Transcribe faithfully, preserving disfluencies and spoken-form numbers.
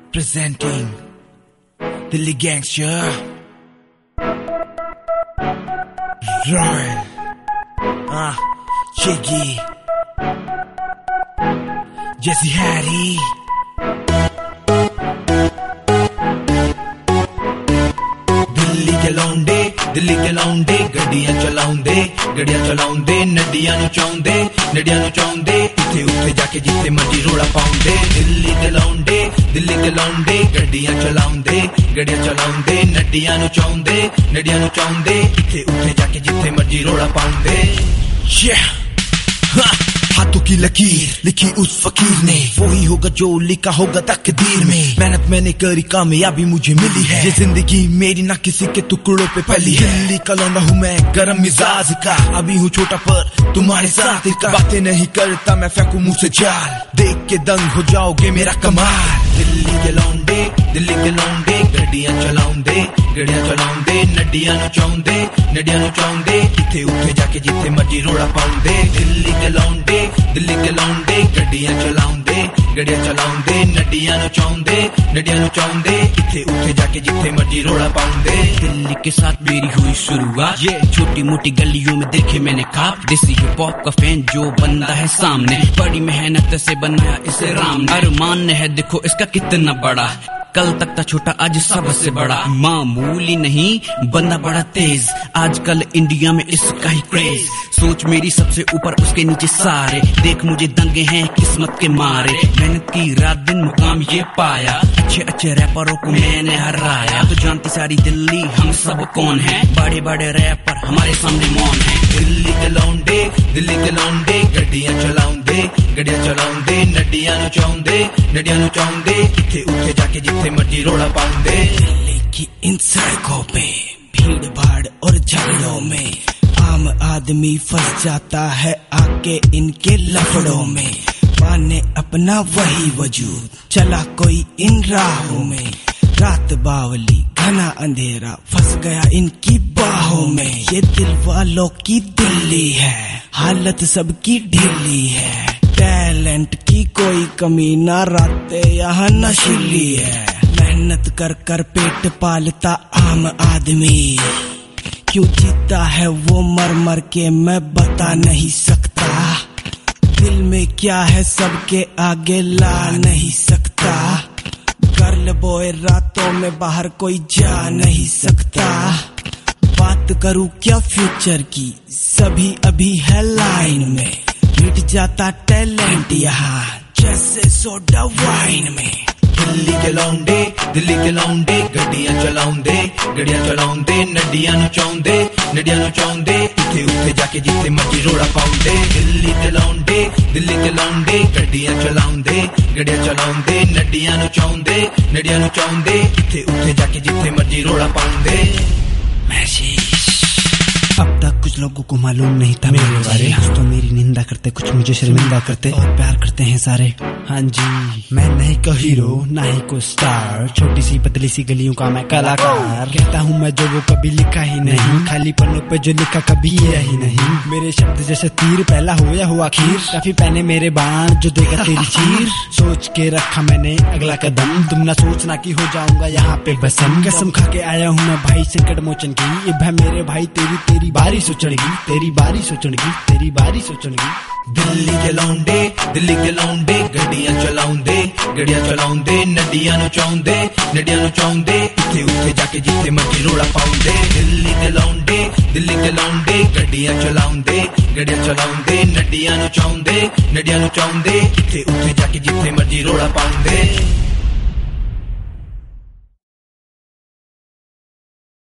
presenting Delhi Gangster, Royal, ah, Jiggy, Jesse Harry. Delhi के लौंडे, दिल्ली के लौंडे गड्डियां चलाउंदे, गड्डियां चलाउंदे नड्डियां नु चाउंदे, नड्डियां नु चाउंदे इत्थे उत्थे जाके जिथे मर्जी रोड़ा पाउंदे। दिल्ली के लौंडे, दिल्ली के लौंडे गड्डियां चलाउंदे, गड्डियां चलाउंदे नड्डियां नु चाउंदे, नड्डियां नु चाउंदे इत्थे उत्थे जाके जिथे मर्जी रोड़ा पाउंदे। Yeah, ha! हाथों की लकीर लिखी उस फकीर ने, वही होगा जो लिखा होगा तकदीर में। मेहनत मैंने करी, कामयाबी मुझे मिली है, ये जिंदगी मेरी ना किसी के टुकड़ों पे पली है। दिल्ली का लौंडा हूँ मैं, गरम मिजाज का, अभी हूँ छोटा पर तुम्हारे साथ का। बातें नहीं करता मैं, फेंकू मुंह से जाल, देख के दंग हो जाओगे मेरा कमाल। दिल्ली के लौंडे, दिल्ली के लौंडे गड्डियां चलाउंदे, गड्डियां चलाउंदे नड्डियां नु चाउंदे, नड्डियां नु चाउंदे इत्थे उत्थे जाके जिथे मर्जी रोड़ा पाउंदे। दिल्ली के लौंडे, दिल्ली के लौंडे गड्डियां चलाउंदे, गड्डियां चलाउंदे नड्डियां नु चाउंदे, नड्डियां नु चाउंदे इत्थे उत्थे जाके जिथे मर्जी रोड़ा पाउंदे। दिल्ली के साथ मेरी हुई शुरुआत, ये छोटी मोटी गलियों में देखे मैंने ख्वाब। देसी हिप हॉप का फैन जो बंदा है सामने, बड़ी मेहनत से बनाया इसे राम ने। अरमान है देखो इसका कितना बड़ा, कल तक था छोटा आज सबसे बड़ा। मामूली नहीं बंदा बड़ा तेज, आजकल इंडिया में इसका ही क्रेज। सोच मेरी सबसे ऊपर उसके नीचे सारे, देख मुझे दंगे हैं किस्मत के मारे। मेहनत की रात दिन मुकाम ये पाया, अच्छे अच्छे रैपरों को मैंने हराया। तो जानती सारी दिल्ली हम सब कौन है, बड़े बड़े रैपर हमारे सामने मौन है। दिल्ली के लौंडे, दिल्ली के लौंडे गड्डियां चलाउंदे, गड्डियां चलाउंदे नड्डियां नु चाउंदे, नड्डियां नु चाउंदे इत्थे उत्थे जाके जिथे मर्जी रोड़ा पाउंदे। दिल्ली की इन सड़कों पे भीड़ भाड़ और झगड़ों में आम आदमी फंस जाता है आके इनके लफड़ों में। पाने अपना वही वजूद, चला कोई इन राहों में। रात बावली घना अंधेरा, फंस गया इनकी बाहों में। ये दिल वालों की दिल्ली है, हालत सबकी ढीली है। टैलेंट की कोई कमी ना, रातें यहाँ नशीली है। मेहनत कर कर पेट पालता आम आदमी, क्यों जीता है वो मर मर के मैं बता नहीं सकता। दिल में क्या है सबके आगे ला नहीं सकता। गर्ल बॉय रातों में बाहर कोई जा नहीं सकता। बात करूं क्या फ्यूचर की, सभी अभी है लाइन में। मिट जाता टैलेंट यहाँ जैसे सोडा वाइन में। दिल्ली के लौंडे, दिल्ली के लौंडे गड्डियां चलाउंदे, गड्डियां चलाउंदे नड्डियां नु चाउंदे, नड्डियां नु चाउंदे इत्थे उत्थे जाके जिथे मर्जी रोड़ा पाउंदे। दिल्ली के लौंडे, दिल्ली के लौंडे गड्डियां चलाउंदे, गड्डियां चलाउंदे नड्डियां नु चाउंदे, नड्डियां नु चाउंदे इत्थे उत्थे जाके जिथे मर्जी रोड़ा पाउंदे। अब तक कुछ लोगों को मालूम नहीं था मेरे बारे, कुछ तो मेरी निंदा करते, कुछ मुझे शर्मिंदा करते और प्यार करते हैं सारे। हाँ जी, मैं नहीं कोई हीरो ना ही कोई स्टार, छोटी सी पतली सी गलियों का मैं कलाकार। कहता हूँ मैं जो वो कभी लिखा ही नहीं, खाली पन्नों पे जो लिखा कभी यही नहीं। मेरे शब्द जैसे तीर, पहला हो या हुआ खीर, काफी पहने मेरे बाण जो देगा तेरी चीर। सोच के रखा मैंने अगला कदम, तुम ना सोचना कि हो जाऊंगा यहाँ पे बसम। कसम खा के आया हूँ मैं भाई संकट मोचन की, ये भाई मेरे भाई तेरी तेरी बारी सोचड़गी, तेरी बारी सोचड़गी, तेरी बारी सोचड़गी। दिल्ली के लौंडे, दिल्ली के लौंडे गड्डियां चलाउंदे, गड्डियां चलाउंदे नड्डियां नु चाउंदे, नड्डियां नु चाउंदे इत्थे उत्थे जाके जिथे मर्जी रोड़ा पाउंदे। दिल्ली के लौंडे, दिल्ली के लौंडे गड्डियां चलाउंदे, गड्डियां चलाउंदे नड्डियां नु चाउंदे, नड्डियां नु चाउंदे इत्थे उत्थे जाके जिथे मर्जी रोड़ा पाउंदे।